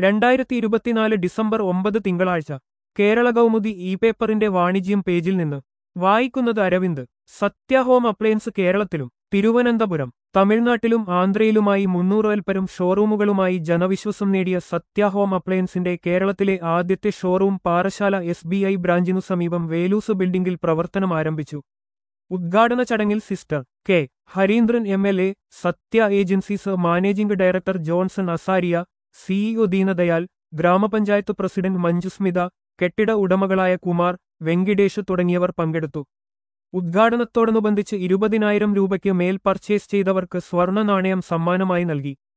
2024 December 9 തിങ്കളാഴ്ച Kerala Kaumudi E പേപ്പറിന്റെ വാണിജ്യം പേജിൽ നിന്ന് വായിക്കുന്നത് അരവിന്ദ്. സത്യ ഹോം അപ്ലയൻസ് കേരളത്തിലും തിരുവനന്തപുരം. തമിഴ്നാട്ടിലും ആന്ധ്രയിലുമായി 300-ൽപ്പരം ഷോറൂമുകളുമായി ജനവിശ്വാസം നേടിയ സത്യ ഹോം അപ്ലയൻസിന്റെ കേരളത്തിലെ ആദ്യത്തെ ഷോറൂം പാറശാല SBI ബ്രാഞ്ചിനു സമീപം വേലൂസ് ബിൽഡിംഗിൽ പ്രവർത്തനം ആരംഭിച്ചു. ഉദ്ഘാടന ചടങ്ങിൽ sister K Harindran MLA, Satya agencies managing director Johnson Azaria, CEO Deenadayal, grama panchayat president Manjusmitha, കെട്ടിട ഉടമകളായ കുമാർ, വെങ്കിടേഷ് തുടങ്ങിയവർ പങ്കെടുത്തു. ഉദ്ഘാടനത്തോടനുബന്ധിച്ച് 20,000 രൂപയ്ക്ക് മേൽ പർച്ചേസ് ചെയ്തവർക്ക് സ്വർണ്ണ നാണയം സമ്മാനമായി നൽകി.